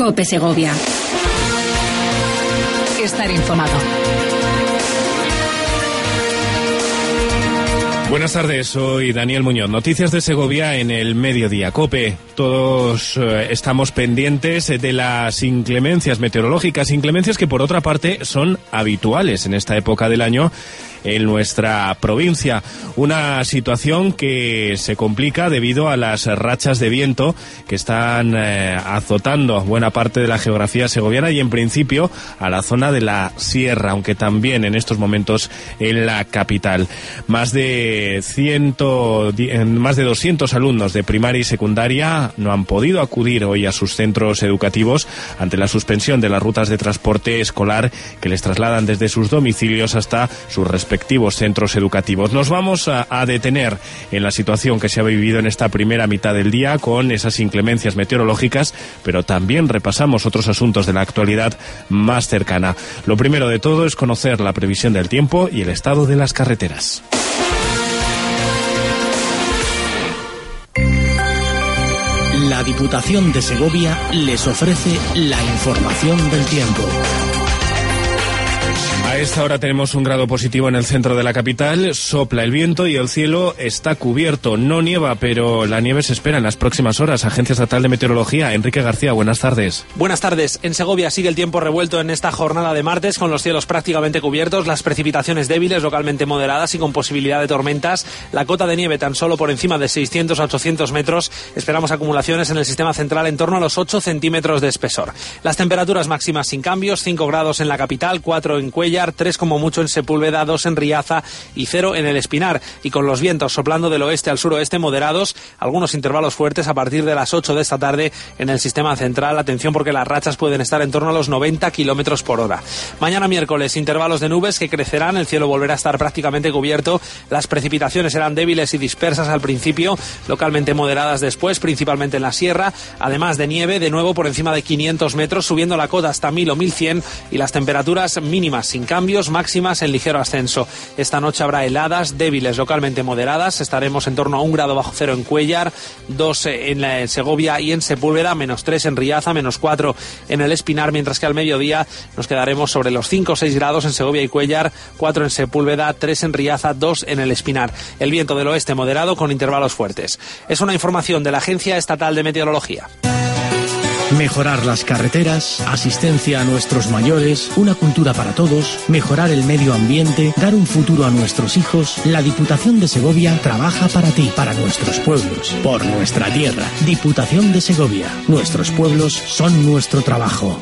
COPE Segovia. Estar informado. Buenas tardes, soy Daniel Muñoz. Noticias de Segovia en el mediodía. COPE. Todos estamos pendientes de las inclemencias meteorológicas, inclemencias que por otra parte son habituales en esta época del año en nuestra provincia. Una situación que se complica debido a las rachas de viento que están azotando buena parte de la geografía segoviana y en principio a la zona de la sierra, aunque también en estos momentos en la capital. Más de 200 alumnos de primaria y secundaria no han podido acudir hoy a sus centros educativos ante la suspensión de las rutas de transporte escolar que les trasladan desde sus domicilios hasta sus respectivos centros educativos. Nos vamos a detener en la situación que se ha vivido en esta primera mitad del día con esas inclemencias meteorológicas, pero también repasamos otros asuntos de la actualidad más cercana. Lo primero de todo es conocer la previsión del tiempo y el estado de las carreteras. La Diputación de Segovia les ofrece la información del tiempo. A esta hora tenemos 1 grado positivo en el centro de la capital, sopla el viento y el cielo está cubierto. No nieva, pero la nieve se espera en las próximas horas. Agencia Estatal de Meteorología, Enrique García, buenas tardes. Buenas tardes. En Segovia sigue el tiempo revuelto en esta jornada de martes, con los cielos prácticamente cubiertos, las precipitaciones débiles, localmente moderadas y con posibilidad de tormentas. La cota de nieve tan solo por encima de 600 a 800 metros. Esperamos acumulaciones en el sistema central en torno a los 8 centímetros de espesor. Las temperaturas máximas sin cambios, 5 grados en la capital, 4 en Cuéllar, 3 como mucho en Sepúlveda, 2 en Riaza y 0 en el Espinar, y con los vientos soplando del oeste al suroeste moderados, algunos intervalos fuertes a partir de las 8 de esta tarde en el sistema central. Atención porque las rachas pueden estar en torno a los 90 kilómetros por hora. Mañana miércoles, intervalos de nubes que crecerán, el cielo volverá a estar prácticamente cubierto, las precipitaciones serán débiles y dispersas al principio, localmente moderadas después, principalmente en la sierra, además de nieve, de nuevo por encima de 500 metros, subiendo la cota hasta 1000 o 1100, y las temperaturas mínimas sin cambios, máximas en ligero ascenso. Esta noche habrá heladas débiles, localmente moderadas. Estaremos en torno a 1 grado bajo cero en Cuéllar, 2 en Segovia y en Sepúlveda, -3 en Riaza, -4 en el Espinar, mientras que al mediodía nos quedaremos sobre los 5 o 6 grados en Segovia y Cuéllar, 4 en Sepúlveda, 3 en Riaza, 2 en el Espinar. El viento del oeste moderado con intervalos fuertes. Es una información de la Agencia Estatal de Meteorología. Mejorar las carreteras, asistencia a nuestros mayores, una cultura para todos, mejorar el medio ambiente, dar un futuro a nuestros hijos. La Diputación de Segovia trabaja para ti, para nuestros pueblos, por nuestra tierra. Diputación de Segovia. Nuestros pueblos son nuestro trabajo.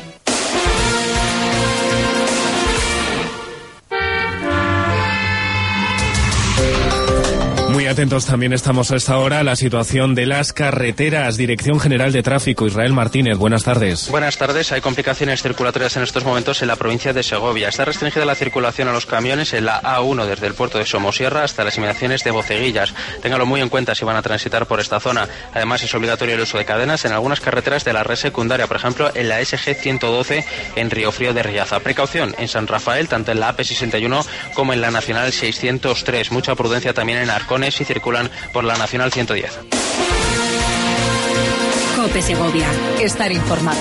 Muy atentos también estamos a esta hora a la situación de las carreteras. Dirección General de Tráfico, Israel Martínez, buenas tardes. Buenas tardes. Hay complicaciones circulatorias en estos momentos en la provincia de Segovia. Está restringida la circulación a los camiones en la A1 desde el puerto de Somosierra hasta las inmediaciones de Boceguillas. Ténganlo muy en cuenta si van a transitar por esta zona. Además, es obligatorio el uso de cadenas en algunas carreteras de la red secundaria, por ejemplo, en la SG 112 en Riofrío de Riaza. Precaución en San Rafael, tanto en la AP61 como en la Nacional 603. Mucha prudencia también en Arcones si circulan por la Nacional 110. COPE Segovia. Estar informado.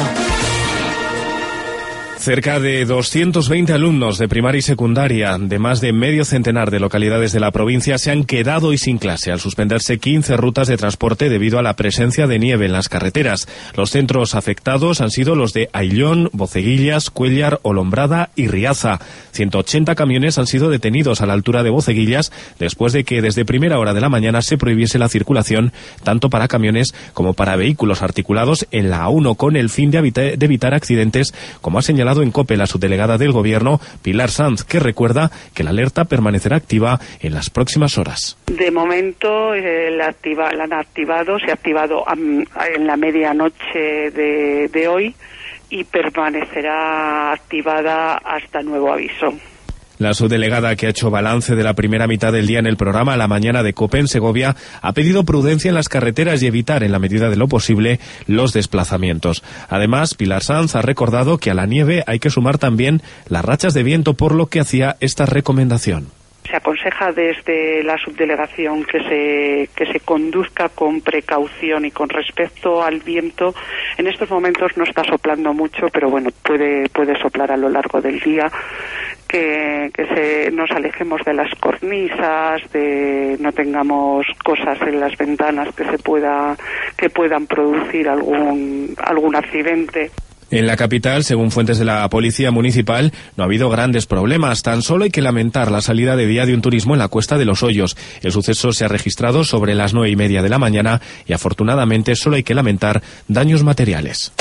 Cerca de 220 alumnos de primaria y secundaria de más de medio centenar de localidades de la provincia se han quedado hoy sin clase al suspenderse 15 rutas de transporte debido a la presencia de nieve en las carreteras. Los centros afectados han sido los de Ayllón, Boceguillas, Cuéllar, Olombrada y Riaza. 180 camiones han sido detenidos a la altura de Boceguillas después de que desde primera hora de la mañana se prohibiese la circulación tanto para camiones como para vehículos articulados en la A1 con el fin de evitar accidentes, como ha señalado en COPE la subdelegada del Gobierno, Pilar Sanz, que recuerda que la alerta permanecerá activa en las próximas horas. De momento la han activado, se ha activado en la medianoche de hoy y permanecerá activada hasta nuevo aviso. La subdelegada, que ha hecho balance de la primera mitad del día en el programa La Mañana de COPE en Segovia, ha pedido prudencia en las carreteras y evitar, en la medida de lo posible, los desplazamientos. Además, Pilar Sanz ha recordado que a la nieve hay que sumar también las rachas de viento, por lo que hacía esta recomendación. Se aconseja desde la subdelegación que se conduzca con precaución, y con respecto al viento, en estos momentos no está soplando mucho, pero bueno, puede soplar a lo largo del día, que nos alejemos de las cornisas, no tengamos cosas en las ventanas que puedan producir algún accidente. En la capital, según fuentes de la Policía Municipal, no ha habido grandes problemas. Tan solo hay que lamentar la salida de día de un turismo en la Cuesta de los Hoyos. El suceso se ha registrado sobre las 9:30 de la mañana y afortunadamente solo hay que lamentar daños materiales.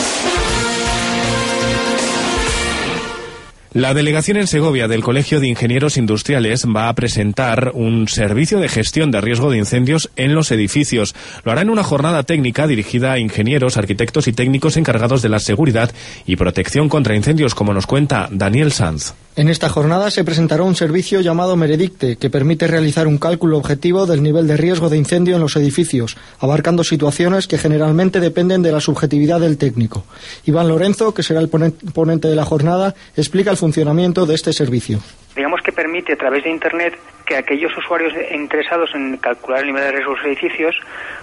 La delegación en Segovia del Colegio de Ingenieros Industriales va a presentar un servicio de gestión de riesgo de incendios en los edificios. Lo hará en una jornada técnica dirigida a ingenieros, arquitectos y técnicos encargados de la seguridad y protección contra incendios, como nos cuenta Daniel Sanz. En esta jornada se presentará un servicio llamado Meredicte, que permite realizar un cálculo objetivo del nivel de riesgo de incendio en los edificios, abarcando situaciones que generalmente dependen de la subjetividad del técnico. Iván Lorenzo, que será el ponente de la jornada, explica el funcionamiento de este servicio. Digamos que permite a través de Internet que aquellos usuarios interesados en calcular el nivel de riesgo de los edificios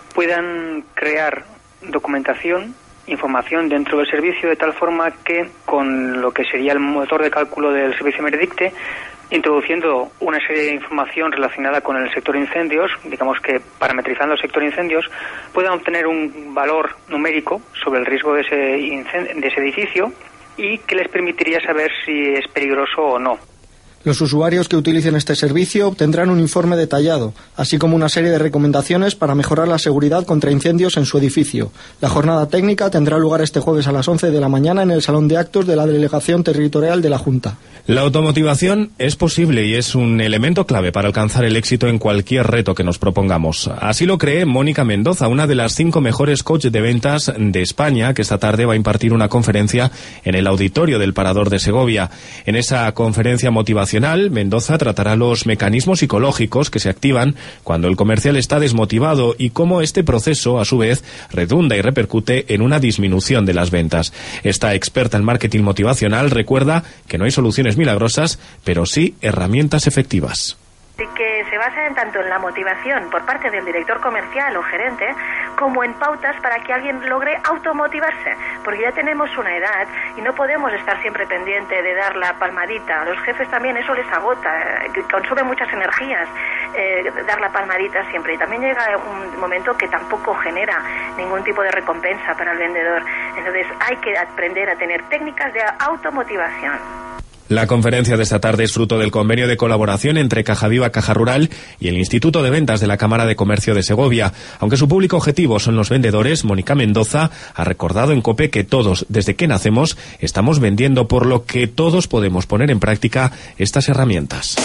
puedan crear documentación, información dentro del servicio, de tal forma que con lo que sería el motor de cálculo del servicio Meredicte, introduciendo una serie de información relacionada con el sector incendios, digamos que parametrizando el sector incendios, puedan obtener un valor numérico sobre el riesgo de ese edificio y que les permitiría saber si es peligroso o no. Los usuarios que utilicen este servicio obtendrán un informe detallado, así como una serie de recomendaciones para mejorar la seguridad contra incendios en su edificio. La jornada técnica tendrá lugar este jueves a las 11 de la mañana en el Salón de Actos de la Delegación Territorial de la Junta. La automotivación es posible y es un elemento clave para alcanzar el éxito en cualquier reto que nos propongamos. Así lo cree Mónica Mendoza, una de las 5 mejores coaches de ventas de España, que esta tarde va a impartir una conferencia en el auditorio del Parador de Segovia. En esa conferencia motivacional, Mendoza tratará los mecanismos psicológicos que se activan cuando el comercial está desmotivado y cómo este proceso, a su vez, redunda y repercute en una disminución de las ventas. Esta experta en marketing motivacional recuerda que no hay soluciones milagrosas, pero sí herramientas efectivas. Y que se basan tanto en la motivación por parte del director comercial o gerente como en pautas para que alguien logre automotivarse, porque ya tenemos una edad y no podemos estar siempre pendiente de dar la palmadita. A los jefes también eso les agota, consume muchas energías dar la palmadita siempre, y también llega un momento que tampoco genera ningún tipo de recompensa para el vendedor. Entonces hay que aprender a tener técnicas de automotivación. La conferencia de esta tarde es fruto del convenio de colaboración entre Caja Viva Caja Rural y el Instituto de Ventas de la Cámara de Comercio de Segovia. Aunque su público objetivo son los vendedores, Mónica Mendoza ha recordado en COPE que todos, desde que nacemos, estamos vendiendo, por lo que todos podemos poner en práctica estas herramientas.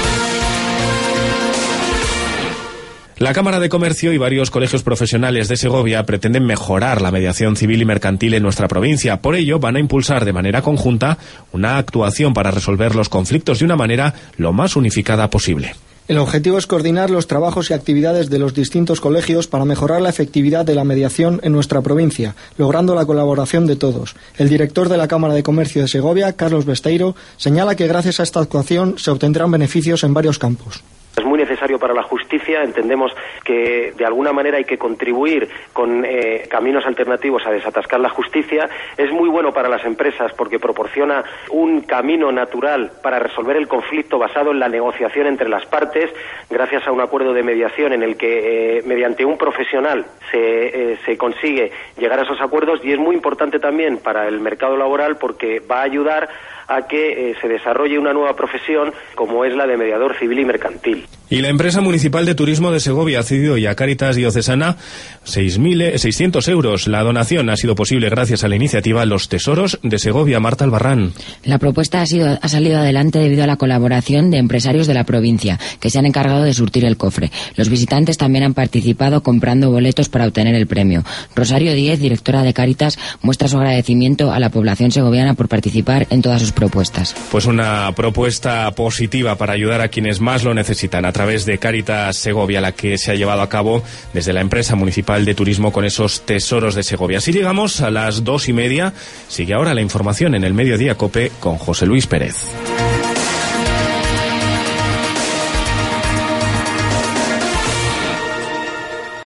La Cámara de Comercio y varios colegios profesionales de Segovia pretenden mejorar la mediación civil y mercantil en nuestra provincia. Por ello, van a impulsar de manera conjunta una actuación para resolver los conflictos de una manera lo más unificada posible. El objetivo es coordinar los trabajos y actividades de los distintos colegios para mejorar la efectividad de la mediación en nuestra provincia, logrando la colaboración de todos. El director de la Cámara de Comercio de Segovia, Carlos Besteiro, señala que gracias a esta actuación se obtendrán beneficios en varios campos. Es muy necesario para la justicia. Entendemos que de alguna manera hay que contribuir con caminos alternativos a desatascar la justicia. Es muy bueno para las empresas porque proporciona un camino natural para resolver el conflicto basado en la negociación entre las partes, gracias a un acuerdo de mediación en el que mediante un profesional se consigue llegar a esos acuerdos, y es muy importante también para el mercado laboral porque va a ayudar a que se desarrolle una nueva profesión como es la de mediador civil y mercantil. Y la empresa municipal de turismo de Segovia ha cedido ya a Cáritas Diocesana 600 euros. La donación ha sido posible gracias a la iniciativa Los Tesoros de Segovia. Marta Albarrán. La propuesta ha salido adelante debido a la colaboración de empresarios de la provincia que se han encargado de surtir el cofre. Los visitantes también han participado comprando boletos para obtener el premio. Rosario Díez, directora de Cáritas, muestra su agradecimiento a la población segoviana por participar en todas sus propuestas. Pues una propuesta positiva para ayudar a quienes más lo necesitan a través de Cáritas Segovia, la que se ha llevado a cabo desde la empresa municipal de turismo con esos tesoros de Segovia. Así llegamos a las 2:30. Sigue ahora la información en el Mediodía COPE con José Luis Pérez.